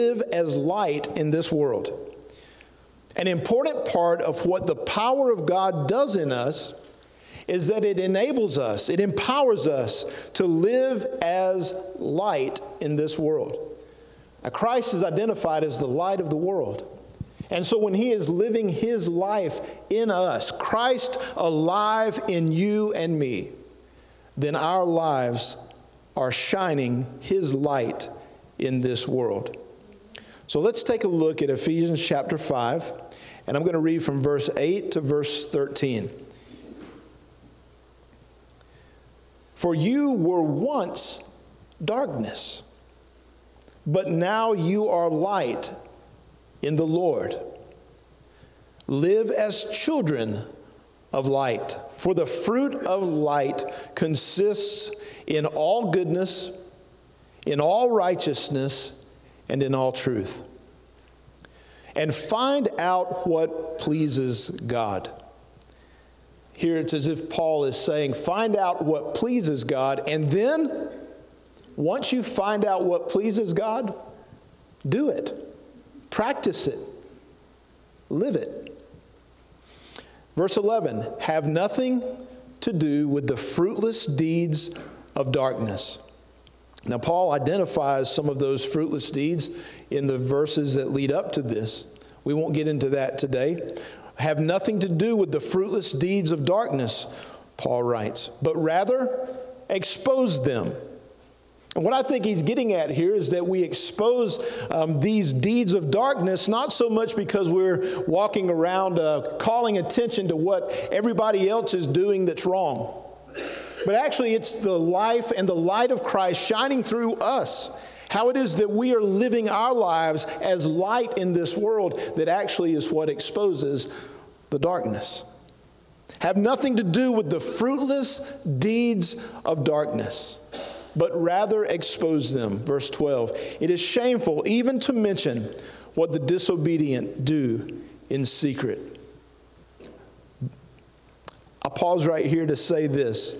live as light in this world. An important part of what the power of God does in us is that it enables us, it empowers us to live as light in this world. Now, Christ is identified as the light of the world. And so when he is living his life in us, Christ alive in you and me, then our lives are shining his light in this world. So let's take a look at Ephesians chapter 5, and I'm going to read from verse 8 to verse 13. For you were once darkness, but now you are light in the Lord. Live as children of light, for the fruit of light consists in all goodness, in all righteousness, and in all truth. And find out what pleases God. Here it's as if Paul is saying, find out what pleases God, and then, once you find out what pleases God, do it. Practice it. Live it. Verse 11, have nothing to do with the fruitless deeds of darkness. Now, Paul identifies some of those fruitless deeds in the verses that lead up to this. We won't get into that today. Have nothing to do with the fruitless deeds of darkness, Paul writes, but rather expose them. And what I think he's getting at here is that we expose these deeds of darkness, not so much because we're walking around calling attention to what everybody else is doing that's wrong. But actually, it's the life and the light of Christ shining through us. How it is that we are living our lives as light in this world that actually is what exposes the darkness. Have nothing to do with the fruitless deeds of darkness, but rather expose them. Verse 12, it is shameful even to mention what the disobedient do in secret. I'll pause right here to say this.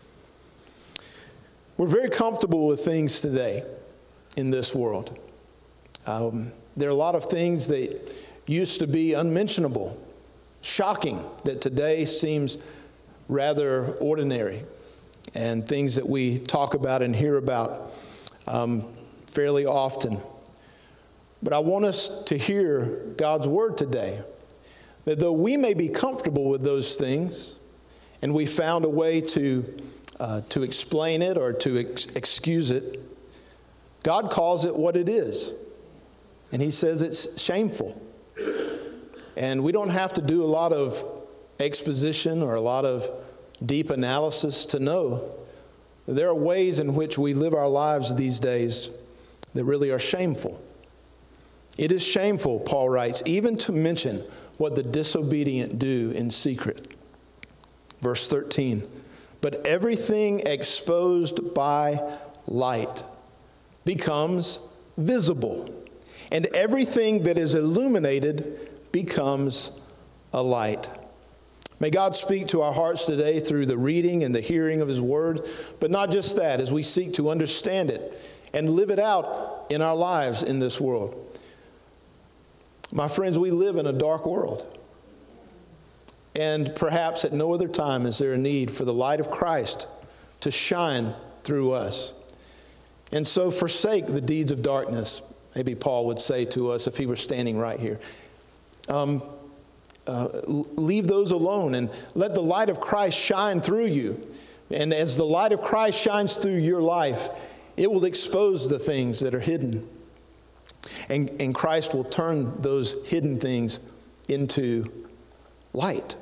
We're very comfortable with things today in this world. There are a lot of things that used to be unmentionable, shocking, that today seems rather ordinary, and things that we talk about and hear about fairly often. But I want us to hear God's word today, that though we may be comfortable with those things, and we found a way to explain it or to excuse it, God calls it what it is. And he says it's shameful. And we don't have to do a lot of exposition or a lot of deep analysis to know that there are ways in which we live our lives these days that really are shameful. It is shameful, Paul writes, even to mention what the disobedient do in secret. Verse 13, but everything exposed by light becomes visible, and everything that is illuminated becomes a light. May God speak to our hearts today through the reading and the hearing of his word, but not just that, as we seek to understand it and live it out in our lives in this world. My friends, we live in a dark world. And perhaps at no other time is there a need for the light of Christ to shine through us. And so forsake the deeds of darkness, maybe Paul would say to us if he were standing right here. Leave those alone and let the light of Christ shine through you. And as the light of Christ shines through your life, it will expose the things that are hidden. And Christ will turn those hidden things into light.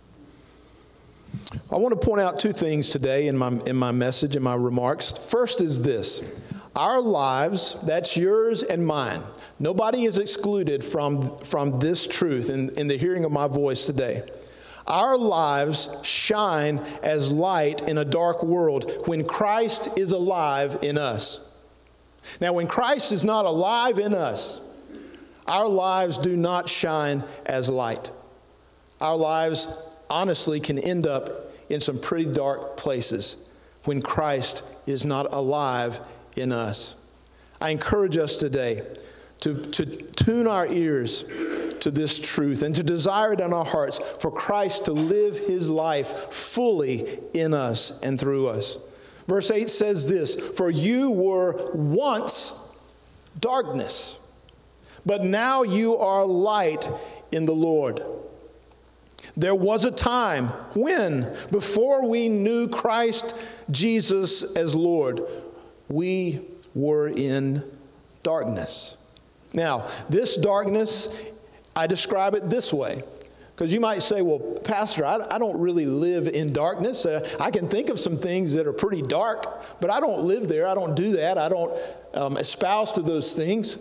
I want to point out two things today in my message, in my remarks. First is this. Our lives, that's yours and mine. Nobody is excluded from this truth in the hearing of my voice today. Our lives shine as light in a dark world when Christ is alive in us. Now, when Christ is not alive in us, our lives do not shine as light. Our lives honestly can end up in some pretty dark places when Christ is not alive in us. I encourage us today to tune our ears to this truth and to desire it in our hearts for Christ to live his life fully in us and through us. Verse 8 says this, "For you were once darkness, but now you are light in the Lord." There was a time when, before we knew Christ Jesus as Lord, we were in darkness. Now, this darkness, I describe it this way. Because you might say, well, Pastor, I don't really live in darkness. I can think of some things that are pretty dark, but I don't live there. I don't do that. I don't espouse to those things.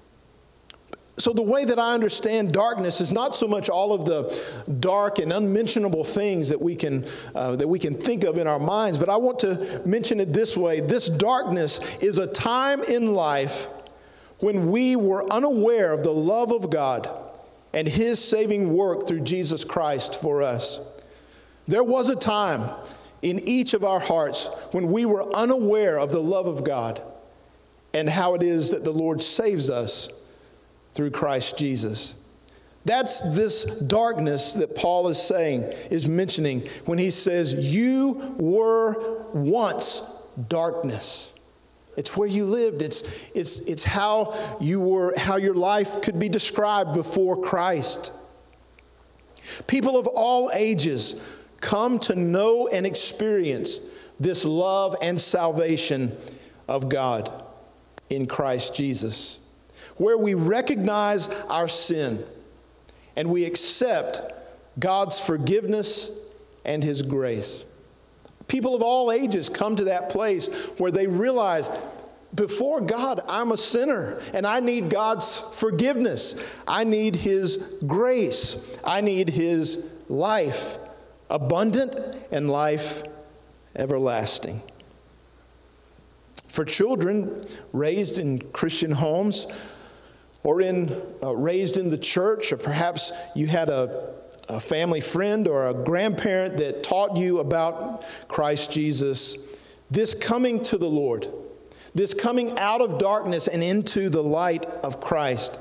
So the way that I understand darkness is not so much all of the dark and unmentionable things that we can think of in our minds, but I want to mention it this way. This darkness is a time in life when we were unaware of the love of God and his saving work through Jesus Christ for us. There was a time in each of our hearts when we were unaware of the love of God and how it is that the Lord saves us through Christ Jesus. That's this darkness that Paul is mentioning when he says, you were once darkness. It's where you lived. It's how your life could be described before Christ. People of all ages come to know and experience this love and salvation of God in Christ Jesus, where we recognize our sin and we accept God's forgiveness and his grace. People of all ages come to that place where they realize, before God, I'm a sinner and I need God's forgiveness. I need his grace. I need his life, abundant and life everlasting. For children raised in Christian homes, or raised in the church, or perhaps you had a family friend or a grandparent that taught you about Christ Jesus, this coming to the Lord, this coming out of darkness and into the light of Christ,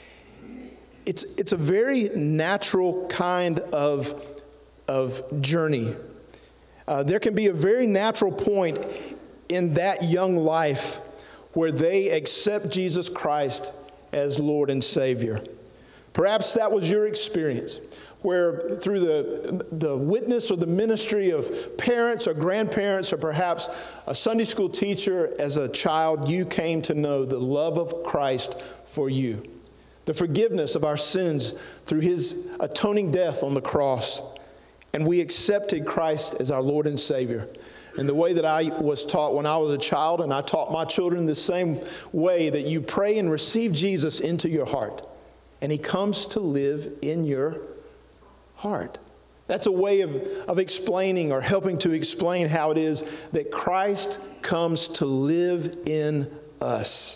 it's a very natural kind of journey. There can be a very natural point in that young life where they accept Jesus Christ as Lord and Savior. Perhaps that was your experience, where through the witness or the ministry of parents or grandparents or perhaps a Sunday school teacher as a child, you came to know the love of Christ for you, the forgiveness of our sins through his atoning death on the cross, and we accepted Christ as our Lord and Savior. And the way that I was taught when I was a child, and I taught my children the same way, that you pray and receive Jesus into your heart, and he comes to live in your heart. That's a way of explaining or helping to explain how it is that Christ comes to live in us.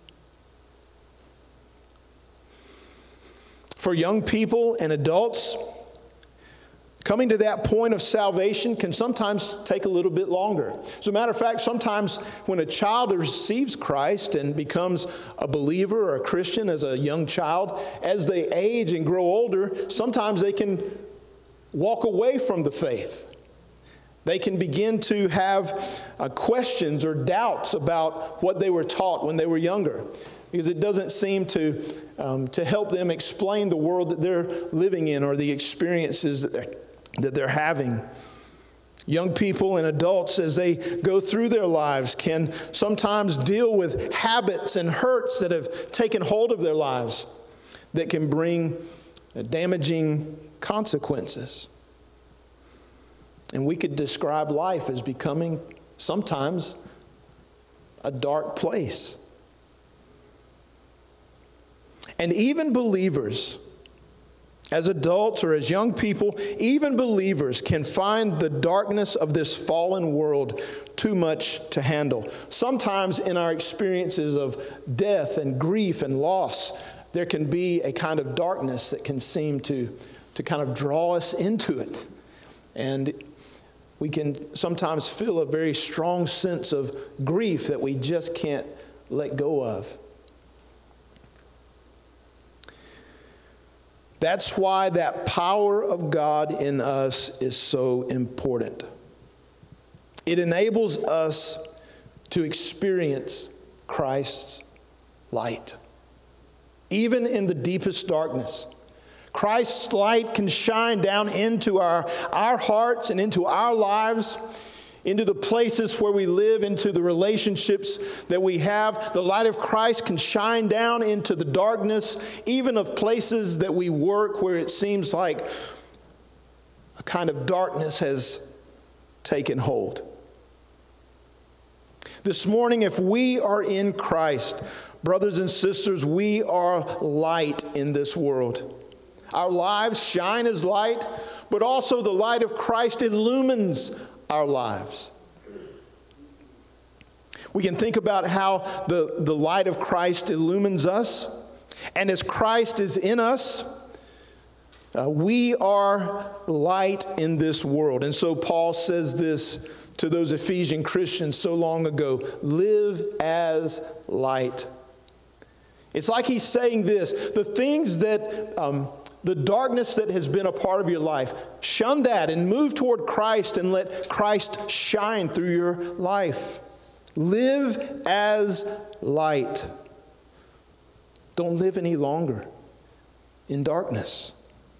For young people and adults, coming to that point of salvation can sometimes take a little bit longer. As a matter of fact, sometimes when a child receives Christ and becomes a believer or a Christian as a young child, as they age and grow older, sometimes they can walk away from the faith. They can begin to have questions or doubts about what they were taught when they were younger, because it doesn't seem to help them explain the world that they're living in or the experiences that they're having. Young people and adults, as they go through their lives, can sometimes deal with habits and hurts that have taken hold of their lives that can bring damaging consequences. And we could describe life as becoming sometimes a dark place. And even believers, as adults or as young people, even believers can find the darkness of this fallen world too much to handle. Sometimes in our experiences of death and grief and loss, there can be a kind of darkness that can seem to kind of draw us into it. And we can sometimes feel a very strong sense of grief that we just can't let go of. That's why that power of God in us is so important. It enables us to experience Christ's light, even in the deepest darkness. Christ's light can shine down into our hearts and into our lives, into the places where we live, into the relationships that we have. The light of Christ can shine down into the darkness, even of places that we work where it seems like a kind of darkness has taken hold. This morning, if we are in Christ, brothers and sisters, we are light in this world. Our lives shine as light, but also the light of Christ illumines our lives. We can think about how the light of Christ illumines us, and as Christ is in us, we are light in this world. And so Paul says this to those Ephesian Christians so long ago: live as light. It's like he's saying this: the things that, the darkness that has been a part of your life, shun that and move toward Christ and let Christ shine through your life. Live as light. Don't live any longer in darkness.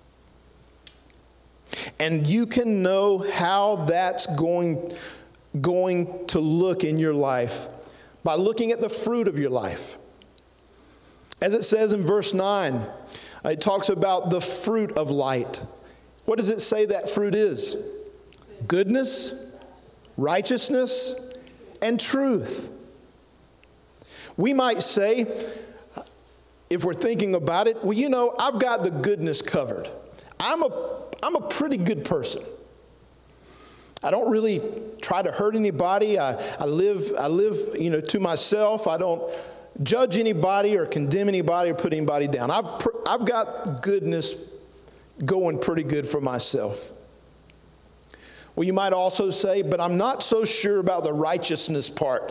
And you can know how that's going to look in your life by looking at the fruit of your life. As it says in verse 9, it talks about the fruit of light. What does it say that fruit is? Goodness, righteousness, and truth. We might say, if we're thinking about it, well, you know, I've got the goodness covered. I'm a pretty good person. I don't really try to hurt anybody. I live, to myself. I don't judge anybody or condemn anybody or put anybody down. I've got goodness going pretty good for myself. Well, you might also say, but I'm not so sure about the righteousness part.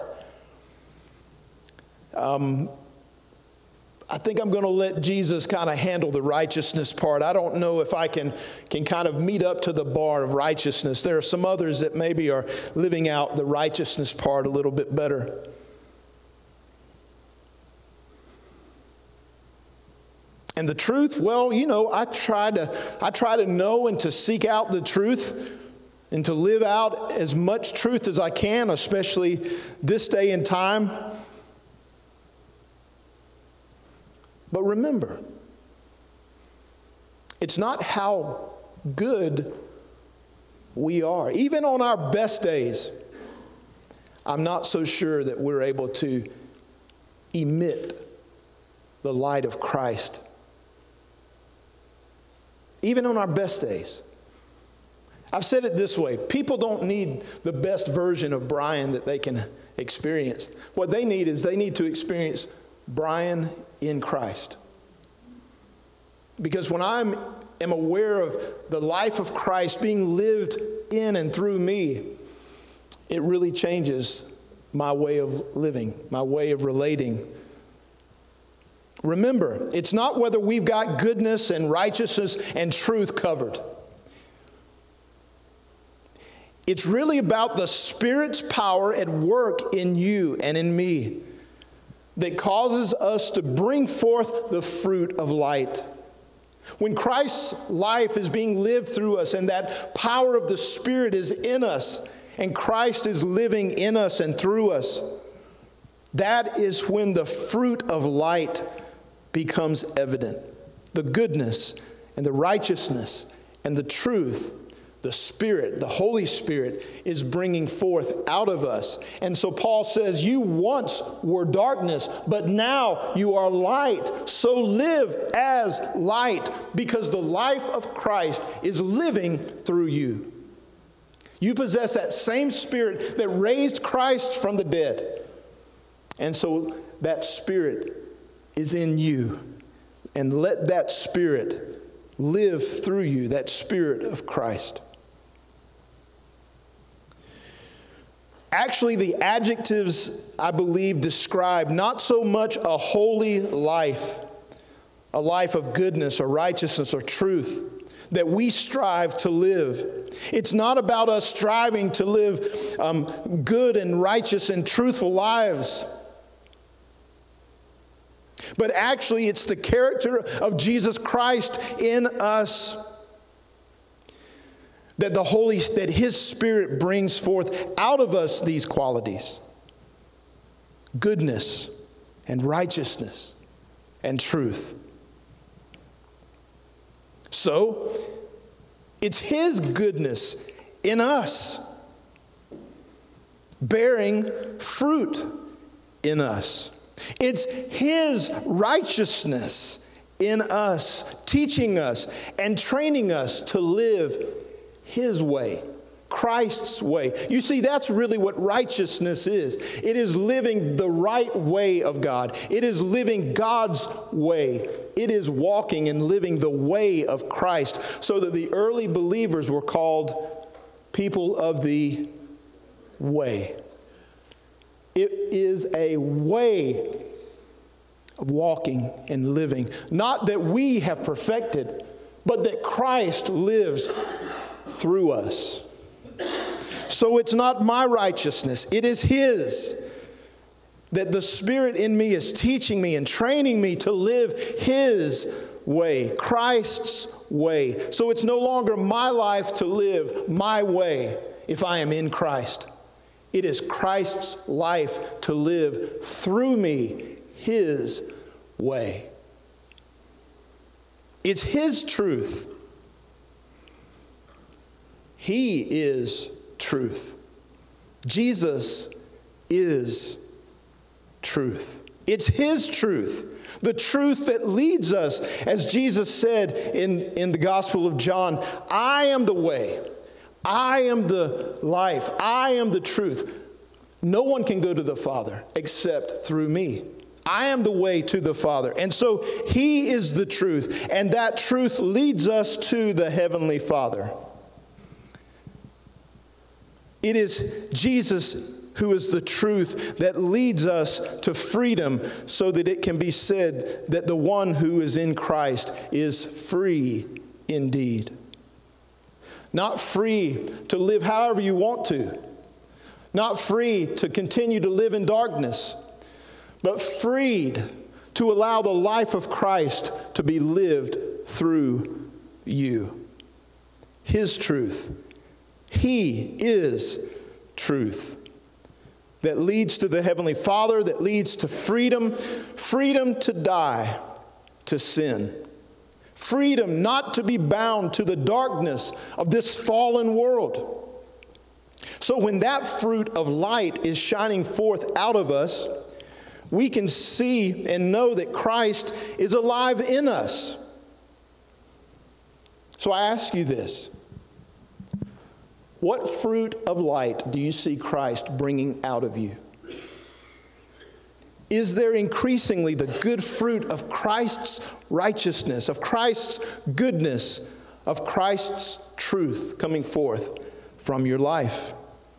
I think I'm going to let Jesus kind of handle the righteousness part. I don't know if I can kind of meet up to the bar of righteousness. There are some others that maybe are living out the righteousness part a little bit better. And the truth, well, I try to know and to seek out the truth and to live out as much truth as I can, especially this day and time. But remember, it's not how good we are. Even on our best days, I'm not so sure that we're able to emit the light of Christ. Even on our best days. I've said it this way: people don't need the best version of Brian that they can experience. What they need is they need to experience Brian in Christ. Because when I am aware of the life of Christ being lived in and through me, it really changes my way of living, my way of relating. Remember, it's not whether we've got goodness and righteousness and truth covered. It's really about the Spirit's power at work in you and in me that causes us to bring forth the fruit of light. When Christ's life is being lived through us and that power of the Spirit is in us and Christ is living in us and through us, that is when the fruit of light becomes evident. The goodness and the righteousness and the truth, the Spirit, the Holy Spirit is bringing forth out of us. And so Paul says, you once were darkness, but now you are light. So live as light, because the life of Christ is living through you. You possess that same Spirit that raised Christ from the dead. And so that Spirit is in you. And let that Spirit live through you, that Spirit of Christ. Actually, the adjectives, I believe, describe not so much a holy life, a life of goodness or righteousness or truth that we strive to live. It's not about us striving to live good and righteous and truthful lives. But actually, it's the character of Jesus Christ in us that His Spirit brings forth out of us these qualities: goodness and righteousness and truth. So, it's His goodness in us, bearing fruit in us. It's His righteousness in us, teaching us and training us to live His way, Christ's way. You see, that's really what righteousness is. It is living the right way of God. It is living God's way. It is walking and living the way of Christ, so that the early believers were called people of the way. It is a way of walking and living, not that we have perfected, but that Christ lives through us. So it's not my righteousness, it is His. That the Spirit in me is teaching me and training me to live His way, Christ's way. So it's no longer my life to live my way if I am in Christ. It is Christ's life to live through me, His way. It's His truth. He is truth. Jesus is truth. It's His truth. The truth that leads us, as Jesus said in the Gospel of John, I am the way. I am the life. I am the truth. No one can go to the Father except through me. I am the way to the Father. And so He is the truth. And that truth leads us to the Heavenly Father. It is Jesus who is the truth that leads us to freedom, so that it can be said that the one who is in Christ is free indeed. Not free to live however you want to. Not free to continue to live in darkness, but freed to allow the life of Christ to be lived through you. His truth. He is truth that leads to the Heavenly Father, that leads to freedom, freedom to die to sin. Freedom not to be bound to the darkness of this fallen world. So when that fruit of light is shining forth out of us, we can see and know that Christ is alive in us. So I ask you this. What fruit of light do you see Christ bringing out of you? Is there increasingly the good fruit of Christ's righteousness, of Christ's goodness, of Christ's truth coming forth from your life?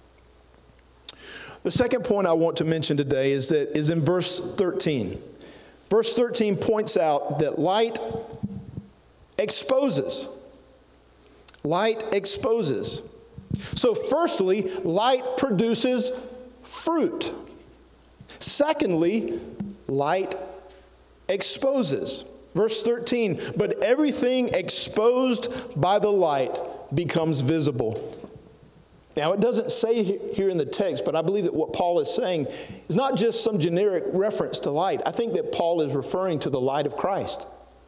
The second point I want to mention today is in verse 13. Verse 13 points out that light exposes. Light exposes. So firstly, light produces fruit. Secondly, light exposes. Verse 13, but everything exposed by the light becomes visible. Now, it doesn't say here in the text, but I believe that what Paul is saying is not just some generic reference to light. I think that Paul is referring to the light of Christ.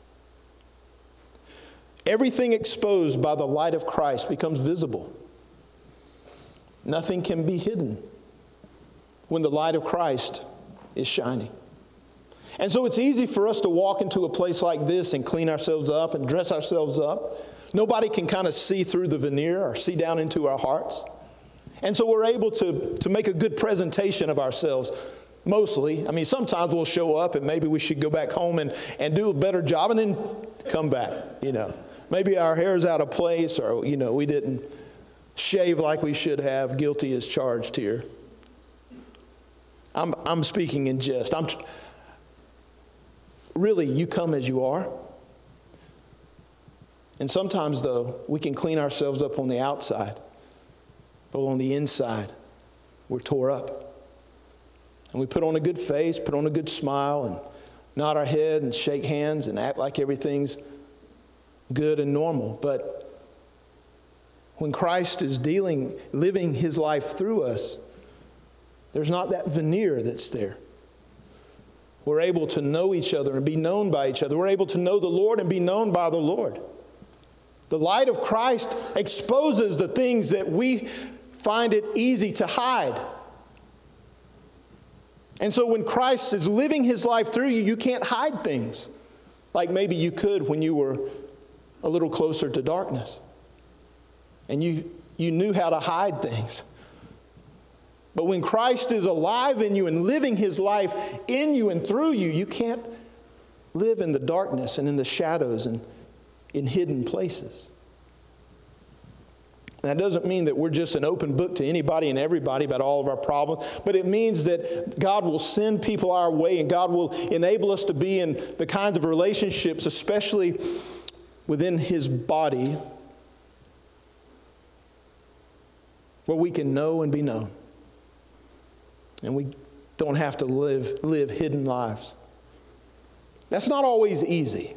Everything exposed by the light of Christ becomes visible. Nothing can be hidden when the light of Christ is shining. And so it's easy for us to walk into a place like this and clean ourselves up and dress ourselves up. Nobody can kind of see through the veneer or see down into our hearts. And so we're able to make a good presentation of ourselves, mostly. I mean, sometimes we'll show up and maybe we should go back home and do a better job and then come back, Maybe our hair's out of place, or, we didn't shave like we should have. Guilty as charged here. I'm speaking in jest. really, you come as you are. And sometimes, though, we can clean ourselves up on the outside, but on the inside, we're tore up. And we put on a good face, put on a good smile, and nod our head and shake hands and act like everything's good and normal. But when Christ is living his life through us, there's not that veneer that's there. We're able to know each other and be known by each other. We're able to know the Lord and be known by the Lord. The light of Christ exposes the things that we find it easy to hide. And so when Christ is living his life through you, you can't hide things like maybe you could when you were a little closer to darkness. And you knew how to hide things. But when Christ is alive in you and living his life in you and through you, you can't live in the darkness and in the shadows and in hidden places. That doesn't mean that we're just an open book to anybody and everybody about all of our problems, but it means that God will send people our way and God will enable us to be in the kinds of relationships, especially within his body, where we can know and be known. And we don't have to live hidden lives. That's not always easy.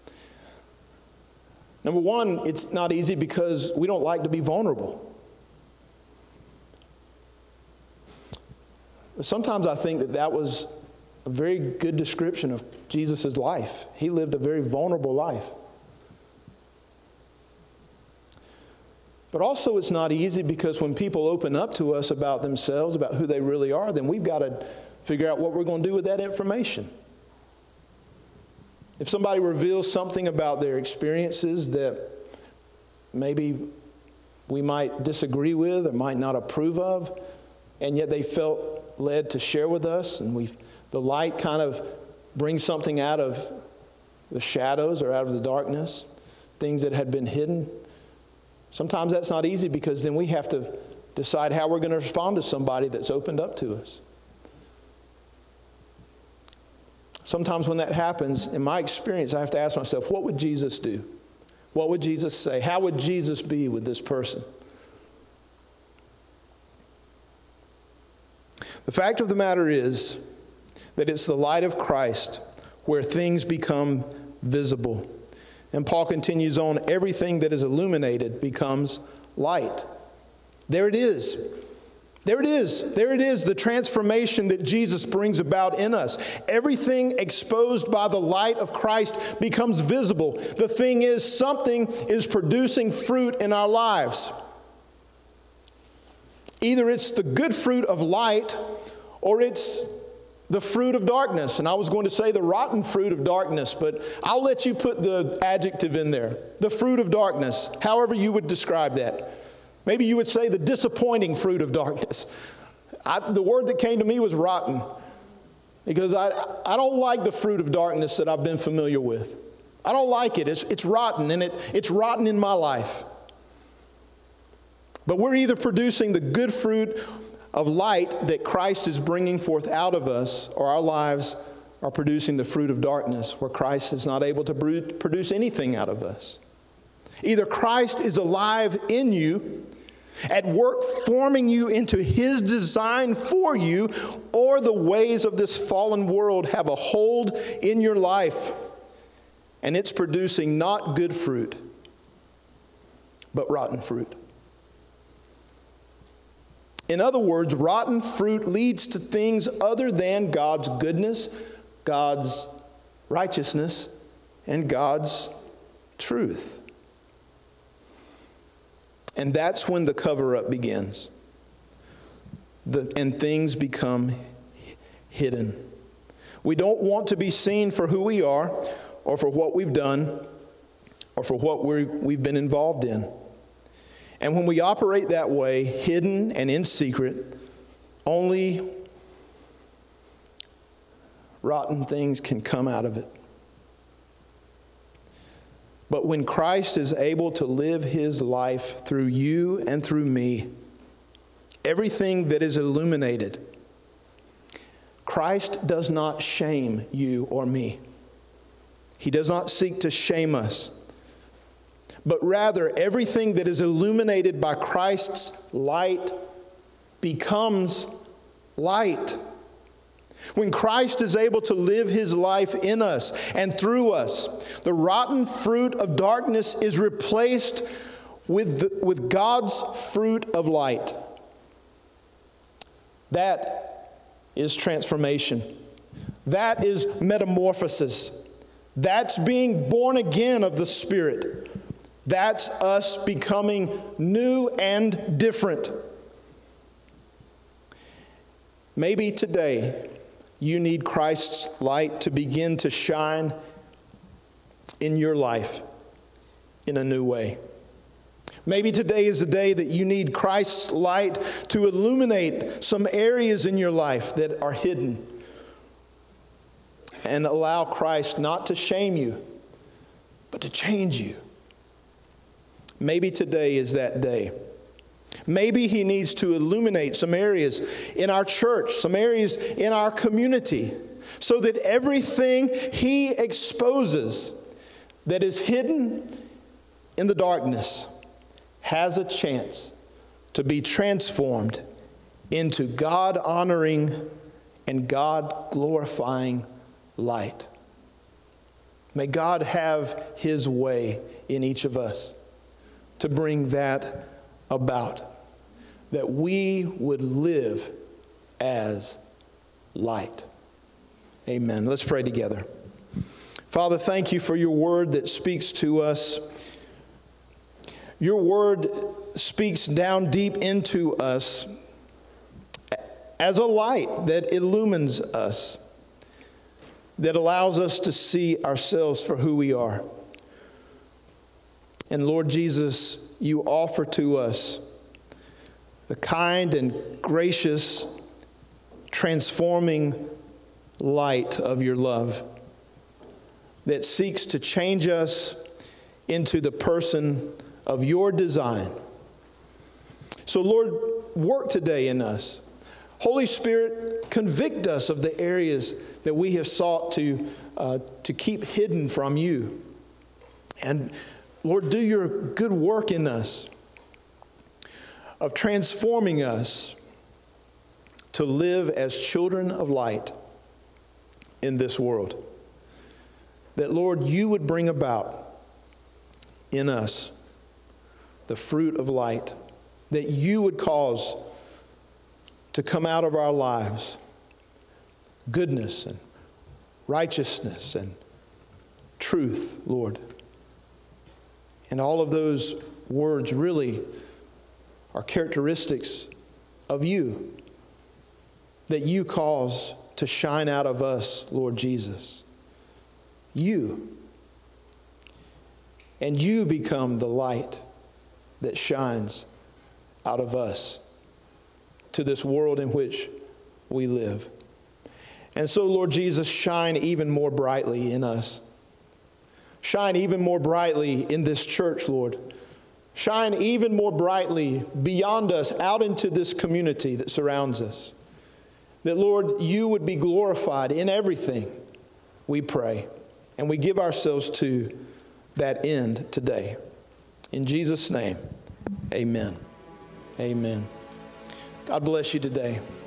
Number one, it's not easy because we don't like to be vulnerable. Sometimes I think that was a very good description of Jesus' life. He lived a very vulnerable life. But also it's not easy because when people open up to us about themselves, about who they really are, then we've got to figure out what we're going to do with that information. If somebody reveals something about their experiences that maybe we might disagree with or might not approve of, and yet they felt led to share with us, and the light kind of brings something out of the shadows or out of the darkness, things that had been hidden. Sometimes that's not easy because then we have to decide how we're going to respond to somebody that's opened up to us. Sometimes when that happens, in my experience, I have to ask myself, what would Jesus do? What would Jesus say? How would Jesus be with this person? The fact of the matter is that it's the light of Christ where things become visible. And Paul continues on, everything that is illuminated becomes light. There it is. There it is. There it is, the transformation that Jesus brings about in us. Everything exposed by the light of Christ becomes visible. The thing is, something is producing fruit in our lives. Either it's the good fruit of light or it's the fruit of darkness. And I was going to say the rotten fruit of darkness, but I'll let you put the adjective in there. The fruit of darkness, however you would describe that. Maybe you would say the disappointing fruit of darkness. The word that came to me was rotten, because I don't like the fruit of darkness that I've been familiar with. I don't like it. It's rotten, and it's rotten in my life. But we're either producing the good fruit of light that Christ is bringing forth out of us, or our lives are producing the fruit of darkness where Christ is not able to produce anything out of us. Either Christ is alive in you, at work forming you into his design for you, or the ways of this fallen world have a hold in your life, and it's producing not good fruit, but rotten fruit. In other words, rotten fruit leads to things other than God's goodness, God's righteousness, and God's truth. And that's when the cover-up begins. And things become hidden. We don't want to be seen for who we are, or for what we've done, or for what we've been involved in. And when we operate that way, hidden and in secret, only rotten things can come out of it. But when Christ is able to live his life through you and through me, everything that is illuminated, Christ does not shame you or me. He does not seek to shame us, but rather everything that is illuminated by Christ's light becomes light. When Christ is able to live his life in us and through us, the rotten fruit of darkness is replaced with God's fruit of light. That is transformation. That is metamorphosis. That's being born again of the Spirit. That's us becoming new and different. Maybe today you need Christ's light to begin to shine in your life in a new way. Maybe today is the day that you need Christ's light to illuminate some areas in your life that are hidden, and allow Christ not to shame you, but to change you. Maybe today is that day. Maybe he needs to illuminate some areas in our church, some areas in our community, so that everything he exposes that is hidden in the darkness has a chance to be transformed into God-honoring and God-glorifying light. May God have his way in each of us to bring that about, that we would live as light. Amen. Let's pray together. Father, thank you for your word that speaks to us. Your word speaks down deep into us as a light that illumines us, that allows us to see ourselves for who we are. And Lord Jesus, you offer to us the kind and gracious, transforming light of your love that seeks to change us into the person of your design. So Lord, work today in us. Holy Spirit, convict us of the areas that we have sought to keep hidden from you. And Lord, do your good work in us of transforming us to live as children of light in this world. That, Lord, you would bring about in us the fruit of light, that you would cause to come out of our lives goodness and righteousness and truth, Lord. And all of those words really are characteristics of you, that you cause to shine out of us, Lord Jesus. You. And you become the light that shines out of us to this world in which we live. And so, Lord Jesus, shine even more brightly in us. Shine even more brightly in this church, Lord. Shine even more brightly beyond us, out into this community that surrounds us. That, Lord, you would be glorified in everything, we pray. And we give ourselves to that end today. In Jesus' name, amen. Amen. God bless you today.